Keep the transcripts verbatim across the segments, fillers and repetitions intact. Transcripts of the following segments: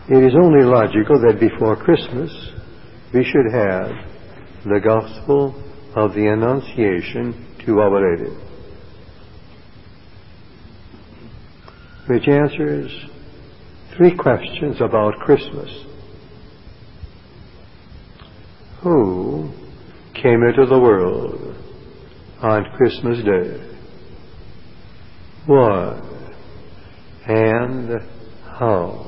It is only logical that before Christmas we should have the Gospel of the Annunciation to Our Lady, which answers three questions about Christmas. Who came into the world on Christmas Day? Why and how?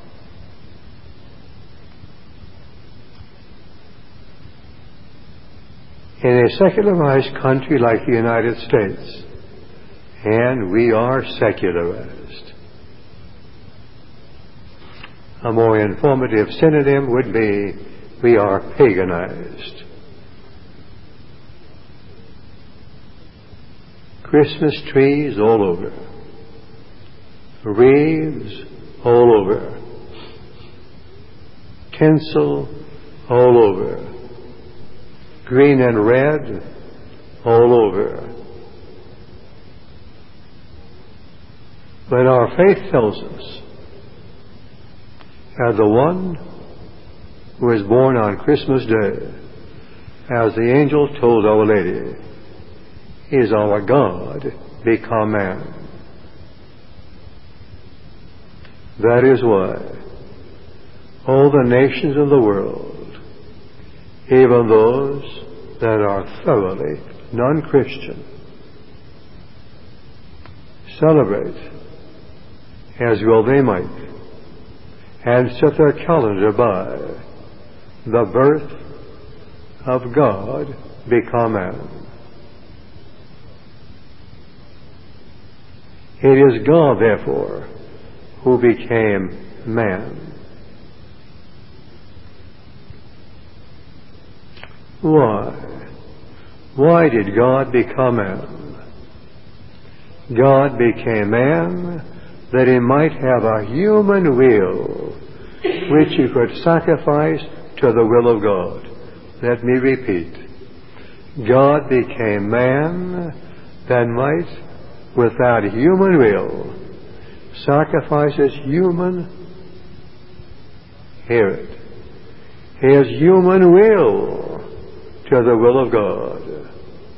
In a secularized country like the United States, and we are secularized, a more informative synonym would be we are paganized. Christmas trees all over, wreaths all over, tinsel all over, green and red all over. But our faith tells us that the one who is born on Christmas Day, as the angel told Our Lady, is our God become man. That is why all the nations of the world, even those that are thoroughly non-Christian, celebrate, as well they might, and set their calendar by the birth of God become man. It is God, therefore, who became man. Why? Why did God become man? God became man that he might have a human will which he could sacrifice to the will of God. Let me repeat. God became man that might, without human will, sacrifice his human, hear it, his human will to the will of God.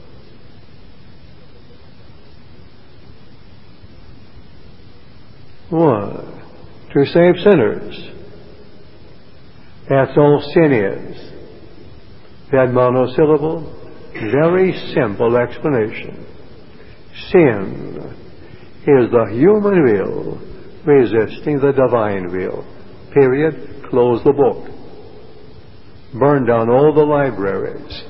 Why? To save sinners. That's all sin is. That monosyllable, very simple explanation. Sin is the human will resisting the divine will. Period. Close the book. Burn down all the libraries.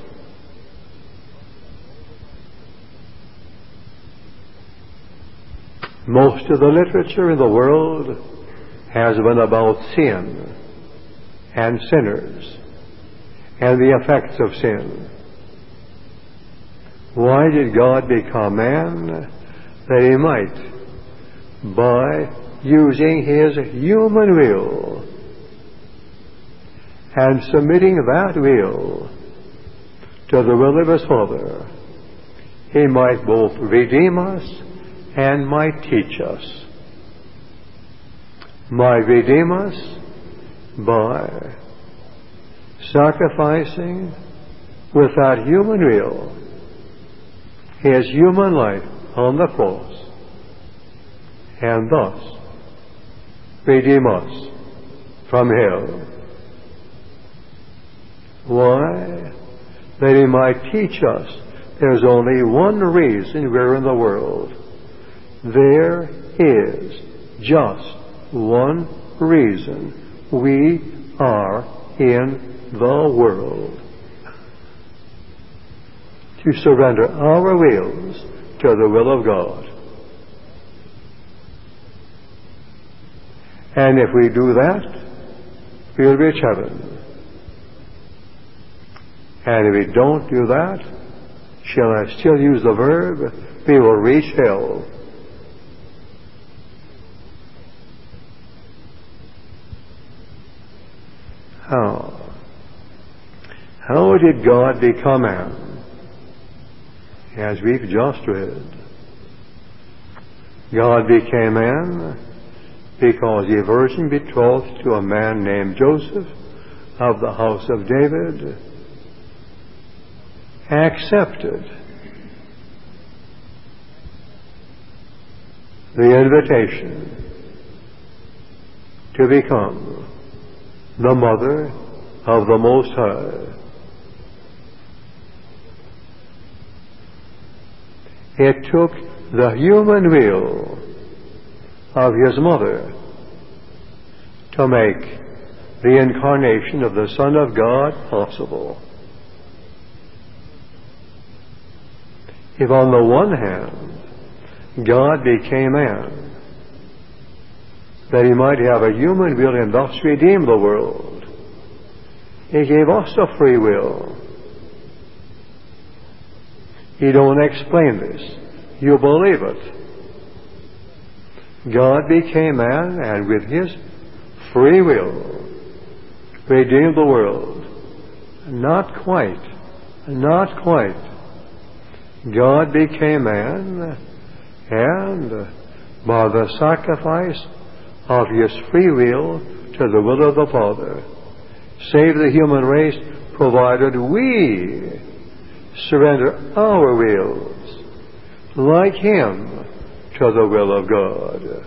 Most of the literature in the world has been about sin and sinners and the effects of sin. Why did God become man? That he might, by using his human will and submitting that will to the will of his Father, he might both redeem us and might teach us. Might redeem us by sacrificing without human will his human life on the cross, and thus redeem us from hell. Why? That he might teach us there's only one reason we're in the world. There is just one reason we are in the world. To surrender our wills to the will of God. And if we do that, we'll reach heaven. And if we don't do that, shall I still use the verb? We will reach hell. How? How did God become man? As we've just read, God became man because a virgin betrothed to a man named Joseph of the house of David accepted the invitation to become the mother of the Most High. It took the human will of his mother to make the incarnation of the Son of God possible. If on the one hand God became man, that he might have a human will and thus redeem the world, he gave us a free will. You don't explain this. You believe it. God became man and with his free will redeemed the world. Not quite. Not quite. God became man and by the sacrifice of his free will to the will of the Father saved the human race, provided we surrender our wills like him to the will of God.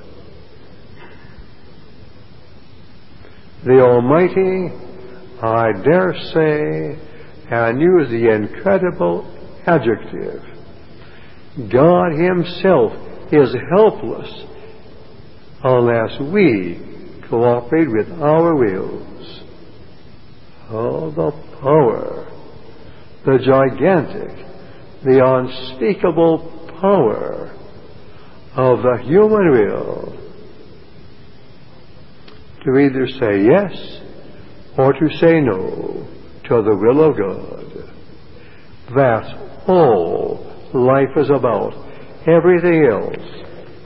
The Almighty, I dare say, and use the incredible adjective, God himself is helpless unless we cooperate with our wills. Oh, the power, the gigantic, the unspeakable power of the human will to either say yes or to say no to the will of God. That's all life is about. Everything else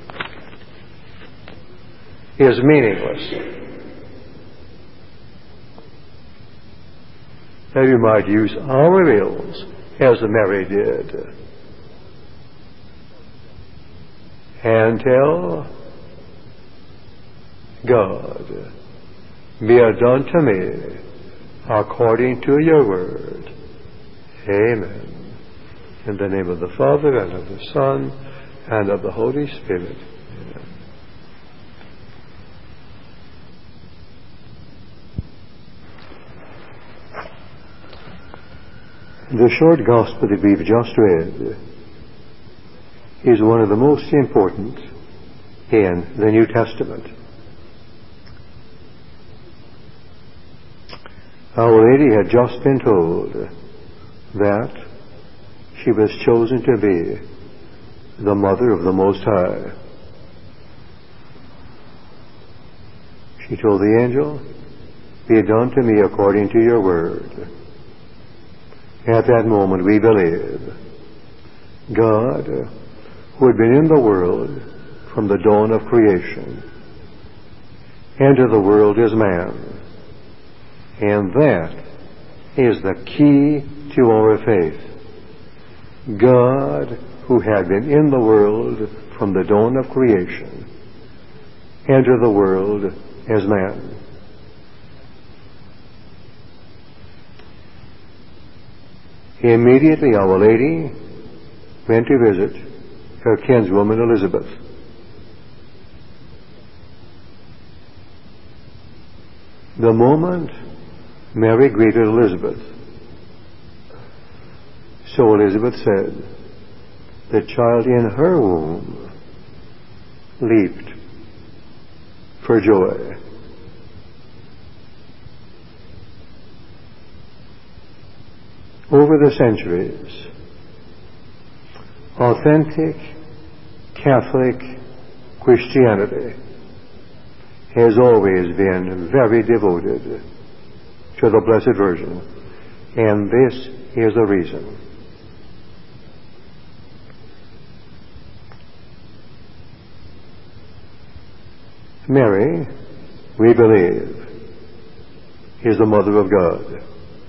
is meaningless. That we might use our wills as Mary did and tell God, be it done to me according to your word. Amen. In the name of the Father, and of the Son, and of the Holy Spirit. Amen. The short gospel that we've just read is one of the most important in the New Testament. Our Lady had just been told that she was chosen to be the Mother of the Most High. She told the angel, be it done to me according to your word. At that moment we believe God, who had been in the world from the dawn of creation, entered the world as man. And that is the key to our faith. God, who had been in the world from the dawn of creation, entered the world as man. Immediately Our Lady went to visit her kinswoman Elizabeth. The moment Mary greeted Elizabeth, so Elizabeth said, the child in her womb leaped for joy. Over the centuries, authentic Catholic Christianity has always been very devoted to the Blessed Virgin, and this is the reason. Mary, we believe, is the Mother of God.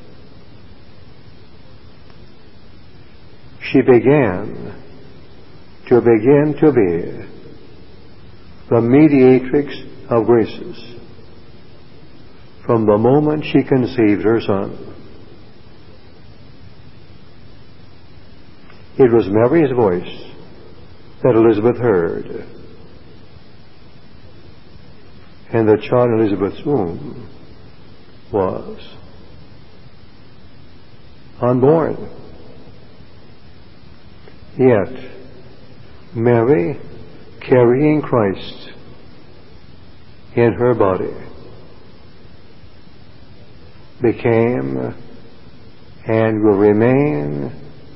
She began to begin to be the mediatrix of graces from the moment she conceived her son. It was Mary's voice that Elizabeth heard, and the child in Elizabeth's womb was unborn. Yet Mary, carrying Christ in her body, became and will remain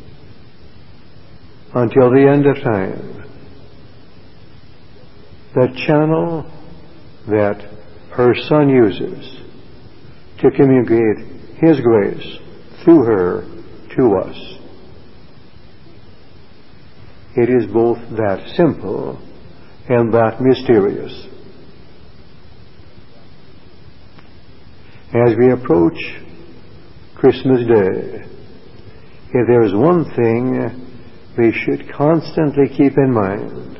until the end of time the channel that her Son uses to communicate His grace through her to us. It is both that simple and that mysterious. As we approach Christmas Day, if there is one thing we should constantly keep in mind,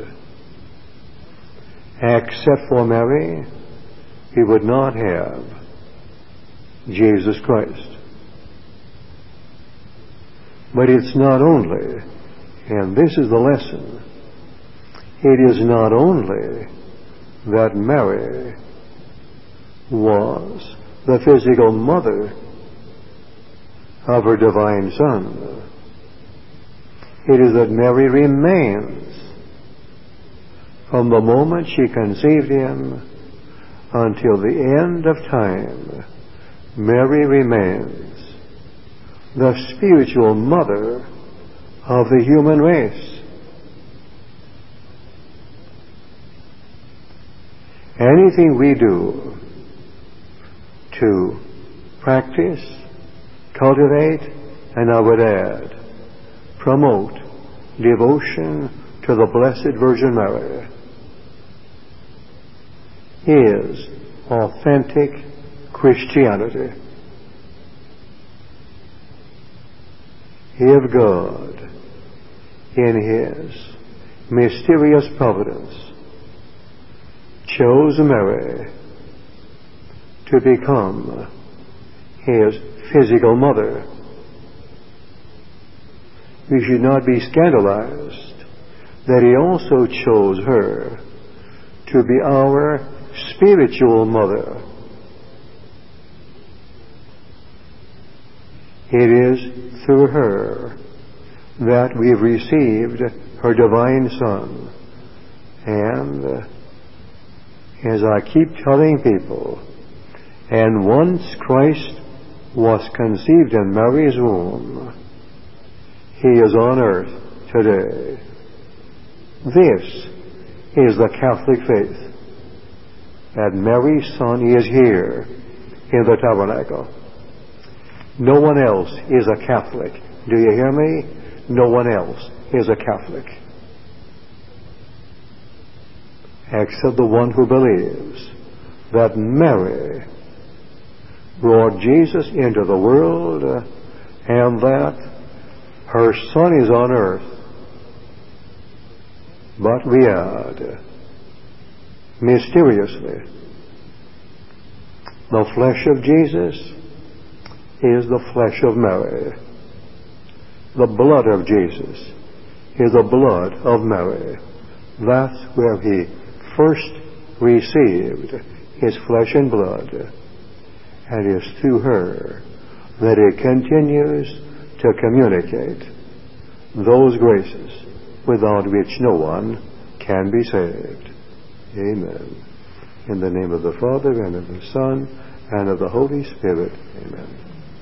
except for Mary, we would not have Jesus Christ. But it's not only, and this is the lesson, it is not only that Mary was the physical mother of her divine Son. It is that Mary remains from the moment she conceived Him until the end of time. Mary remains the spiritual mother of the human race. Anything we do to practice, cultivate, and I would add, promote devotion to the Blessed Virgin Mary is authentic Christianity. If God, in His mysterious providence, chose Mary to become His physical mother, we should not be scandalized that He also chose her to be our spiritual mother. It is through her that we've received her divine Son. And as I keep telling people, and once Christ was conceived in Mary's womb, He is on earth today. This is the Catholic faith, that Mary's Son is here in the tabernacle. No one else is a Catholic. Do you hear me? No one else is a Catholic, except the one who believes that Mary brought Jesus into the world and that her Son is on earth. But we add, mysteriously, the flesh of Jesus is the flesh of Mary. The blood of Jesus is the blood of Mary. That's where He first received His flesh and blood. And it is through her that He continues to communicate those graces without which no one can be saved. Amen. In the name of the Father, and of the Son, and of the Holy Spirit. Amen.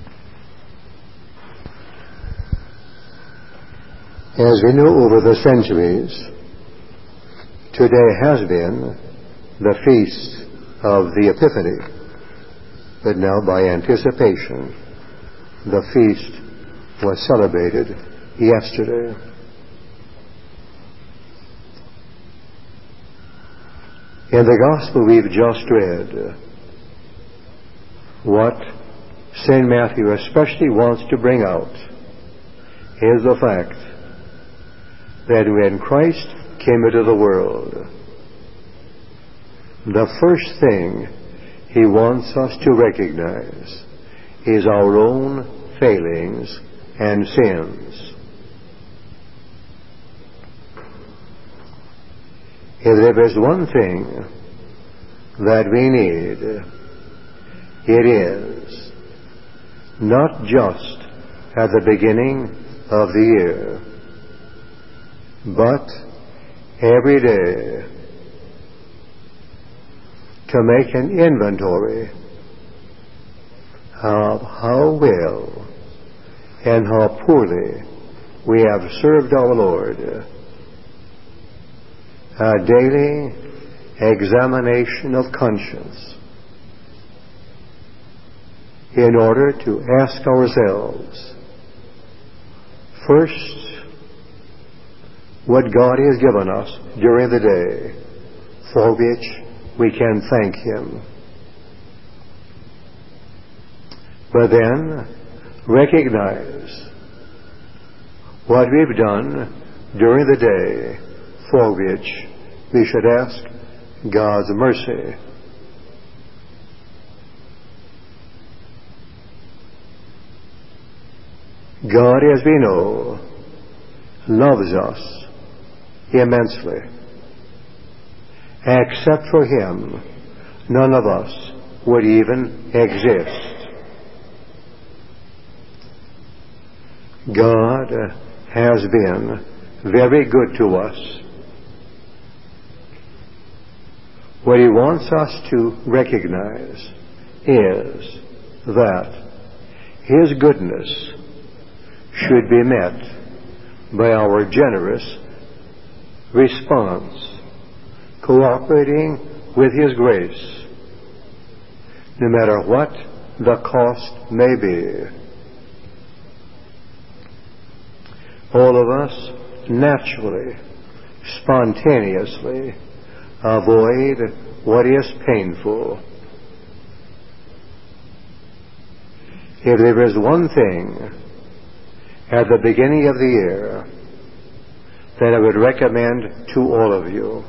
As we know, over the centuries, today has been the feast of the Epiphany, but now by anticipation, the feast was celebrated yesterday. In the Gospel we've just read, what Saint Matthew especially wants to bring out is the fact that when Christ came into the world, the first thing He wants us to recognize is our own failings and sins. If there is one thing that we need, it is not just at the beginning of the year, but every day to make an inventory of how well and how poorly we have served our Lord. A daily examination of conscience in order to ask ourselves, first, what God has given us during the day for which we can thank Him. But then recognize what we've done during the day for which we should ask God's mercy. God, as we know, loves us immensely. Except for Him, none of us would even exist. God has been very good to us. What He wants us to recognize is that His goodness should be met by our generous response, cooperating with His grace, no matter what the cost may be. All of us naturally, spontaneously avoid what is painful. If there is one thing at the beginning of the year that I would recommend to all of you,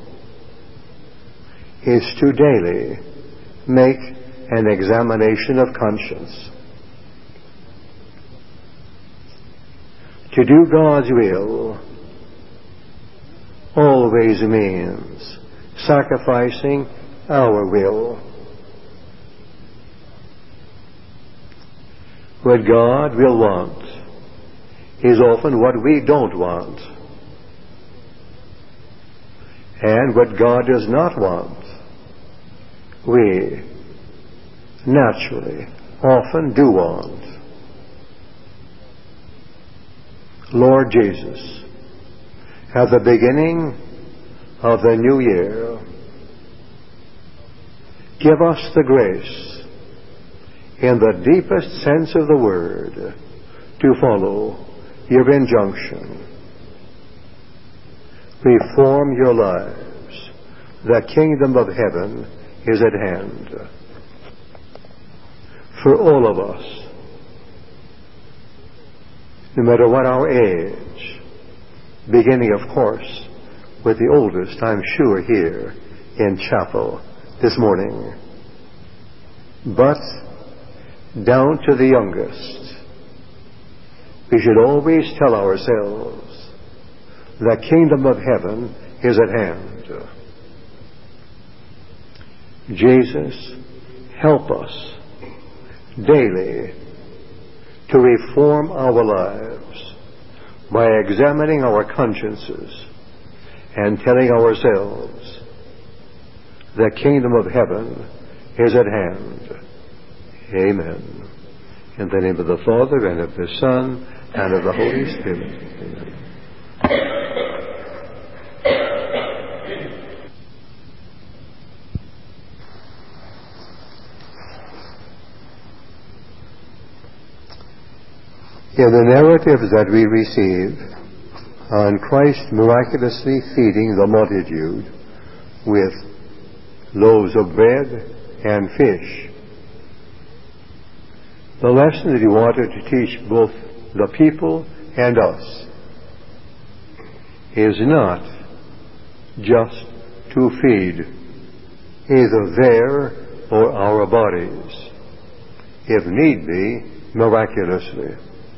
is to daily make an examination of conscience. To do God's will always means sacrificing our will. What God will want is often what we don't want. And what God does not want, we naturally often do want. Lord Jesus, at the beginning of the new year, give us the grace, in the deepest sense of the word, to follow your injunction. Reform your lives. The kingdom of heaven is at hand. For all of us, no matter what our age, beginning, of course, with the oldest, I'm sure, here in chapel this morning, but down to the youngest, we should always tell ourselves, the kingdom of heaven is at hand. Jesus, help us daily to reform our lives by examining our consciences and telling ourselves, the kingdom of heaven is at hand. Amen. In the name of the Father, and of the Son, and of the Holy Spirit. Amen. In the narratives that we receive on Christ miraculously feeding the multitude with loaves of bread and fish, the lesson that He wanted to teach both the people and us is not just to feed either there or our bodies, if need be, miraculously.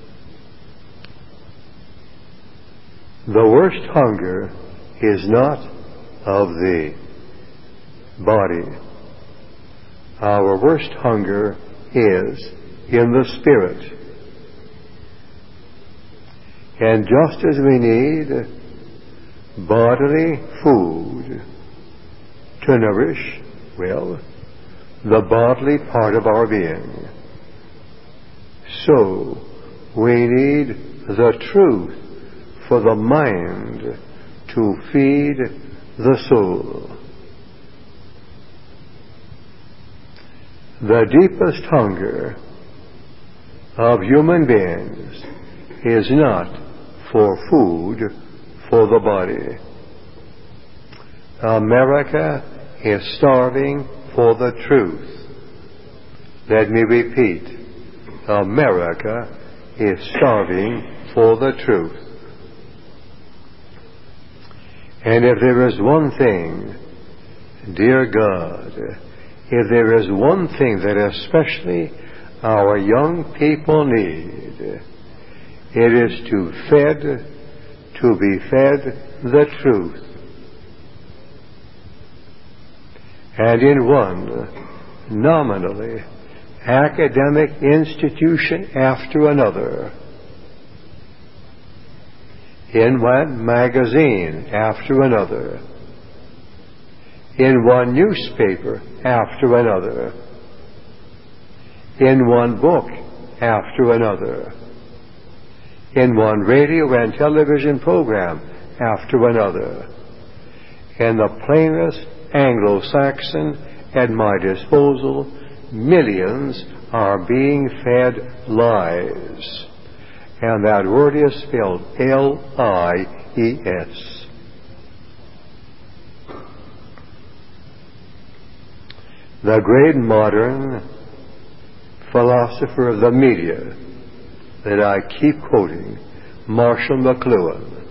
The worst hunger is not of the body. Our worst hunger is in the spirit. And just as we need bodily food to nourish, well, the bodily part of our being, so we need the truth for the mind to feed the soul. The deepest hunger of human beings is not for food for the body. America is starving for the truth. Let me repeat. America is starving for the truth. And if there is one thing, dear God, if there is one thing that especially our young people need, it is to fed, to be fed the truth. And in one nominally academic institution after another, in one magazine after another, in one newspaper after another, in one book after another, in one radio and television program after another, in the plainest Anglo-Saxon at my disposal, millions are being fed lies. And that word is spelled L I E S. The great modern philosopher of the media that I keep quoting, Marshall McLuhan,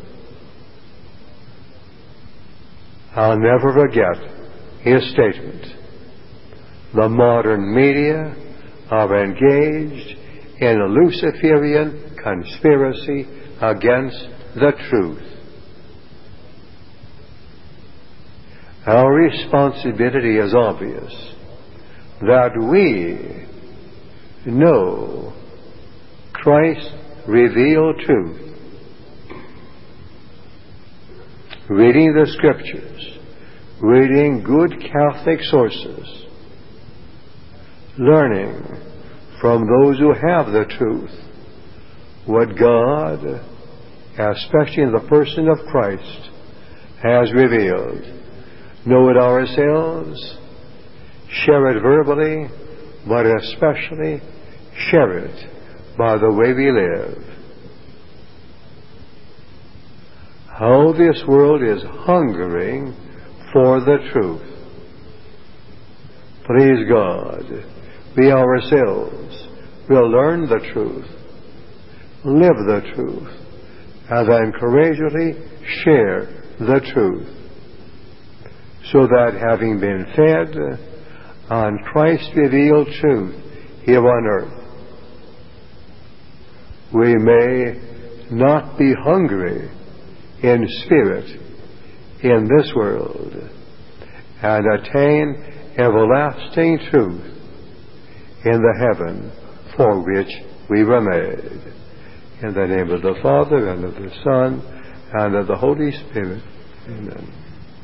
I'll never forget his statement. The modern media are engaged in a Luciferian conspiracy against the truth. Our responsibility is obvious, that we know Christ's revealed truth, reading the Scriptures, reading good Catholic sources, learning from those who have the truth what God, especially in the person of Christ, has revealed. Know it ourselves, share it verbally, but especially share it by the way we live. How this world is hungering for the truth. Please God, we ourselves will learn the truth, live the truth, and then courageously share the truth, so that having been fed on Christ's revealed truth here on earth, we may not be hungry in spirit in this world, and attain everlasting truth in the heaven for which we were made. In the name of the Father, and of the Son, and of the Holy Spirit. Amen.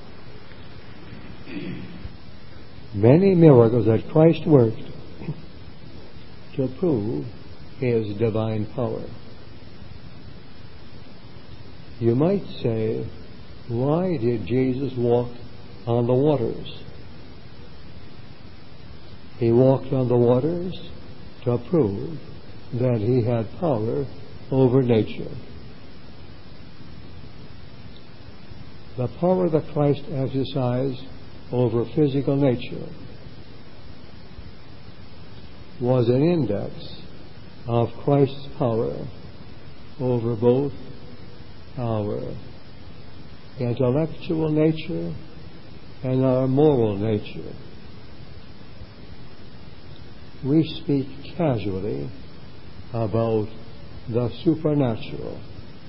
Many miracles that Christ worked to prove His divine power. You might say, why did Jesus walk on the waters? He walked on the waters to prove that He had power over nature. The power that Christ exercised over physical nature was an index of Christ's power over both our intellectual nature and our moral nature. we speak casually about the supernatural.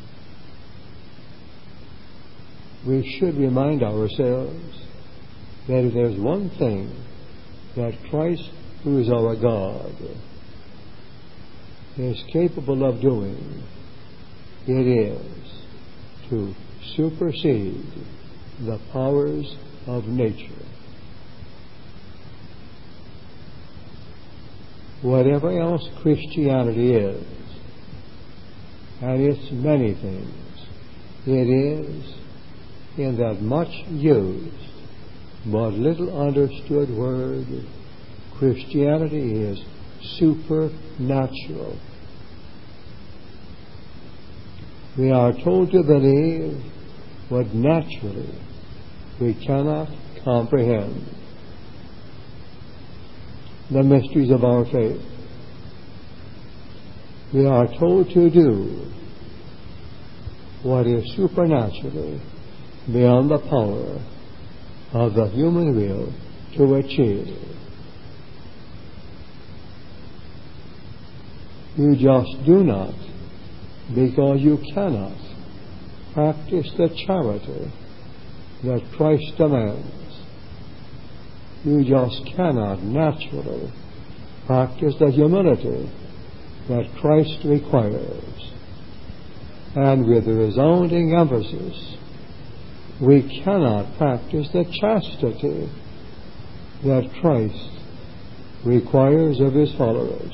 We should remind ourselves that if there's one thing that Christ, who is our God, is capable of doing, it is to supersede the powers of nature. Whatever else Christianity is, and it's many things, it is in that much used but little understood word, Christianity is supernatural. We are told to believe what naturally we cannot comprehend. The mysteries of our faith. We are told to do what is supernaturally beyond the power of the human will to achieve. You just do not, because you cannot, practice the charity that Christ demands. You just cannot naturally practice the humility that Christ requires. And with a resounding emphasis, we cannot practice the chastity that Christ requires of His followers.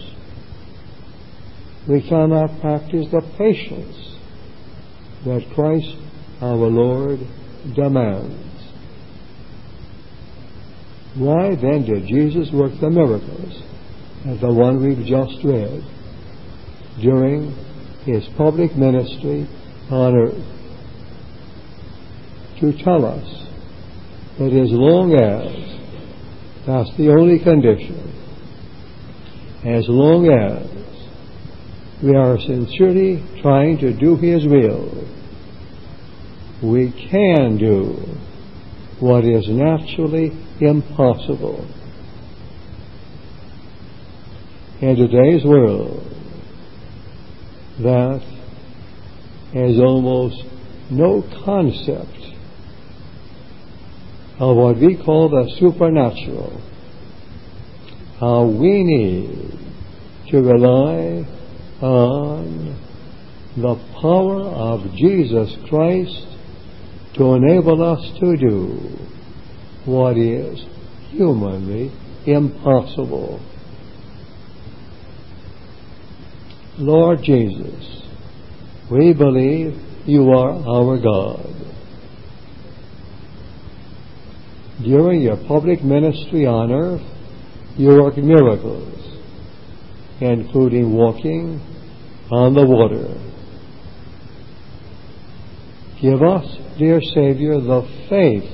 We cannot practice the patience that Christ our Lord demands. Why then did Jesus work the miracles, as the one we've just read, during His public ministry on earth? To tell us that as long as, that's the only condition, as long as we are sincerely trying to do His will, we can do what is naturally impossible. In today's world, that has almost no concept of what we call the supernatural, how we need to rely on the power of Jesus Christ to enable us to do what is humanly impossible. Lord Jesus, we believe You are our God. During Your public ministry on earth, You worked miracles, including walking on the water. Give us, dear Savior, the faith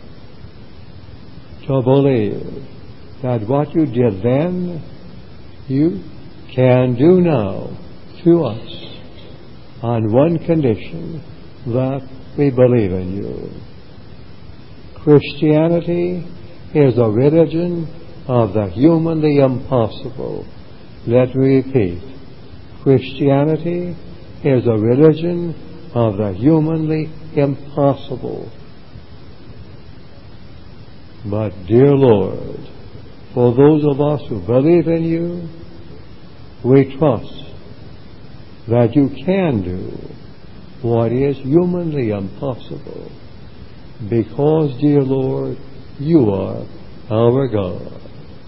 to believe that what You did then, You can do now to us on one condition, that we believe in You. Christianity is a religion of the humanly impossible. Let me repeat. Christianity is a religion of the humanly impossible. But, dear Lord, for those of us who believe in You, we trust that You can do what is humanly impossible, because, dear Lord, You are our God.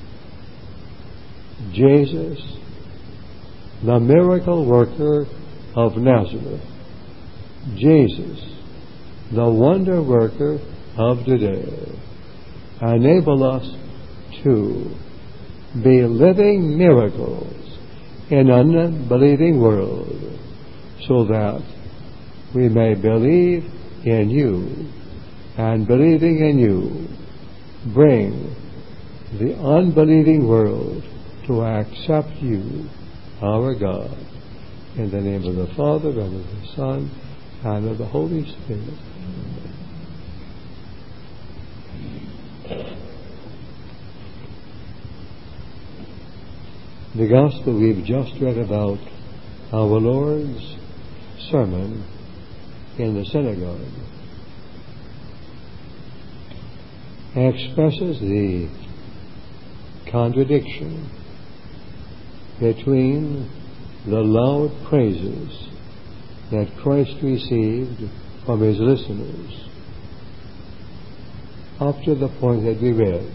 Jesus, the miracle worker of Nazareth, Jesus, the wonder worker of today, enable us to be living miracles in an unbelieving world, so that we may believe in You, and believing in You, bring the unbelieving world to accept You, our God. In the name of the Father, and of the Son, and of the Holy Spirit. The Gospel we've just read about, our Lord's sermon in the synagogue, expresses the contradiction between the loud praises that Christ received from his listeners up to the point that we read,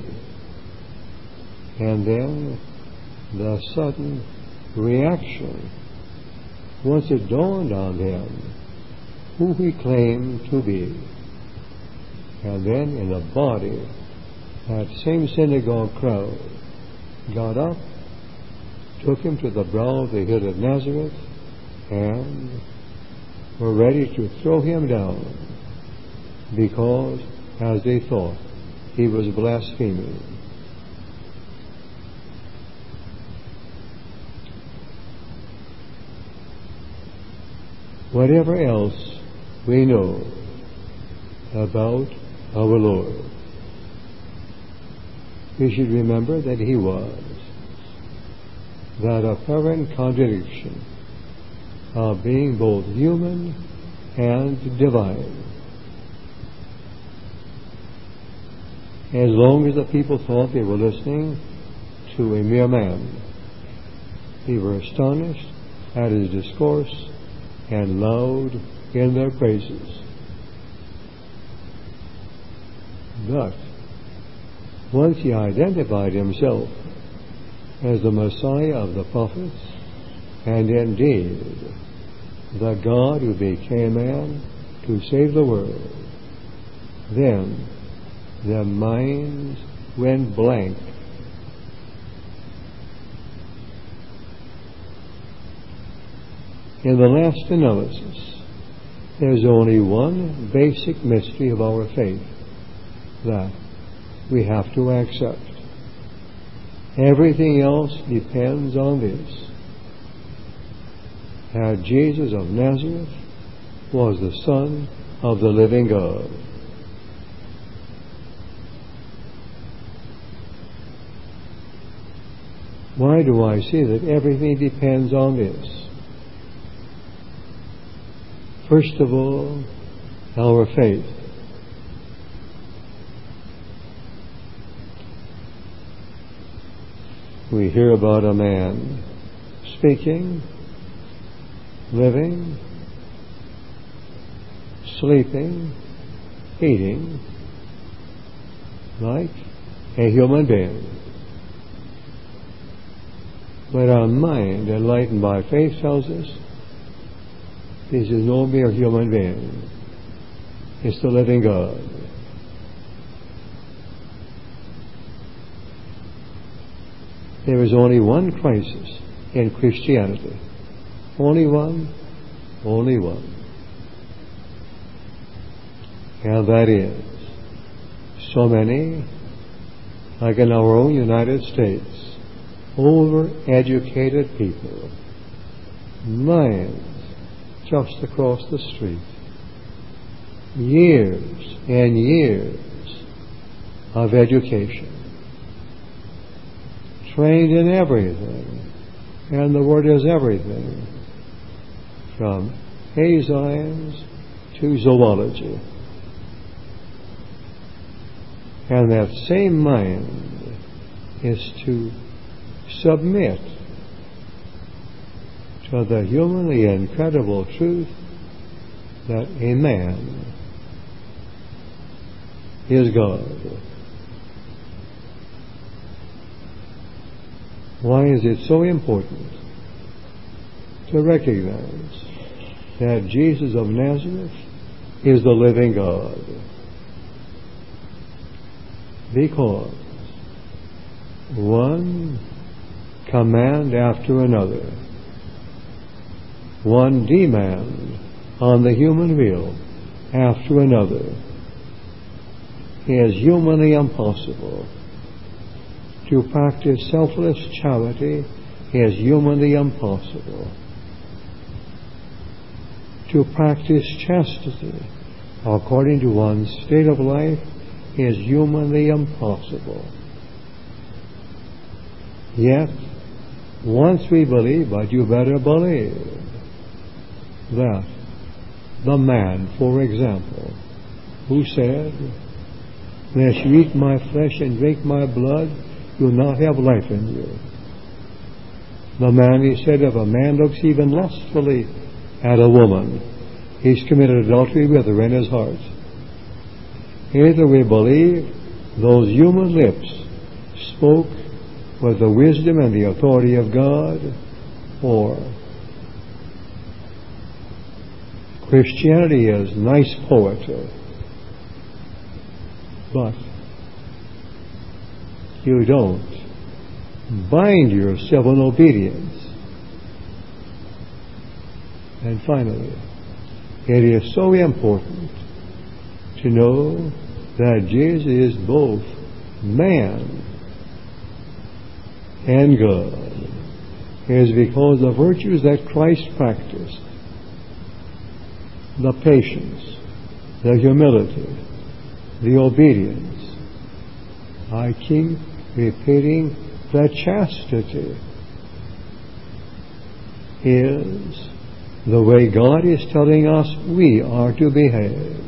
and then the sudden reaction once it dawned on them who he claimed to be. And then in a body, that same synagogue crowd got up, took him to the brow of the hill of Nazareth, and were ready to throw him down because, as they thought, he was blaspheming. Whatever else we know about our Lord, we should remember that he was that apparent contradiction of being both human and divine. As long as the people thought they were listening to a mere man, they were astonished at his discourse and loud in their praises. But once he identified himself as the Messiah of the prophets, and indeed the God who became man to save the world, then their minds went blank. In the last analysis, there's only one basic mystery of our faith that we have to accept. Everything else depends on this: that Jesus of Nazareth was the Son of the living God. Why do I say that everything depends on this? First of all, our faith. We hear about a man speaking, living, sleeping, eating like a human being. But our mind, enlightened by faith, tells us this is no mere human being. It's the living God. There is only one crisis in Christianity. Only one, only one. And that is, so many, like in our own United States, over-educated people, minds just across the street, years and years of education, trained in everything, and the word is everything, from A-science to zoology. And that same mind is to submit to the humanly incredible truth that a man is God. Why is it so important to recognize that Jesus of Nazareth is the living God? Because one command after another, one demand on the human will after another, is humanly impossible. To practice selfless charity is humanly impossible. To practice chastity according to one's state of life is humanly impossible. Yet, Once we believe, but you better believe that the man, for example, who said, unless you eat my flesh and drink my blood, you'll not have life in you. The man, he said, if a man looks even lustfully at a woman, he's committed adultery with her in his heart. Either we believe those human lips spoke with the wisdom and the authority of God, or Christianity is nice poetry, but you don't bind yourself in obedience. And finally, it is so important to know that Jesus is both man and God, is because the virtues that Christ practiced, the patience, the humility, the obedience, I keep repeating, the chastity, is the way God is telling us we are to behave.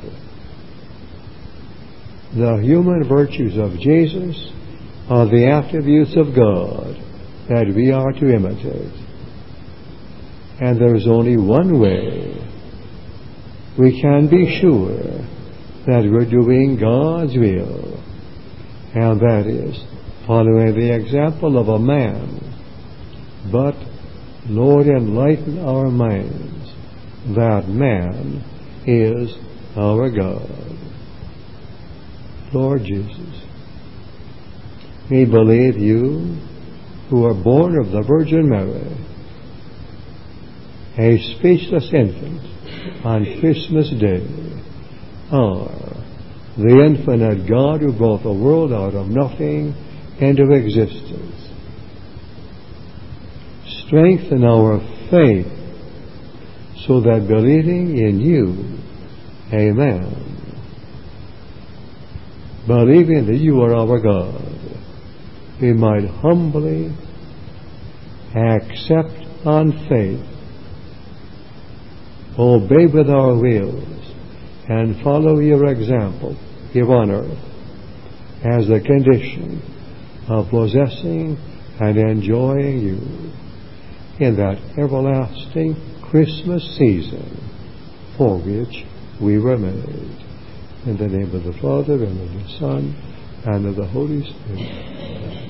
The human virtues of Jesus are the attributes of God that we are to imitate. And there's only one way we can be sure that we're doing God's will, and that is following the example of a man. But, Lord, enlighten our minds that man is our God. Lord Jesus, we believe you, who are born of the Virgin Mary, a speechless infant on Christmas Day, are the infinite God who brought the world out of nothing into existence. Strengthen our faith so that believing in you, amen, believing that you are our God, we might humbly accept on faith, obey with our wills, and follow your example here on earth as the condition of possessing and enjoying you in that everlasting Christmas season for which we were made. In the name of the Father, and of the Son, and of the Holy Spirit.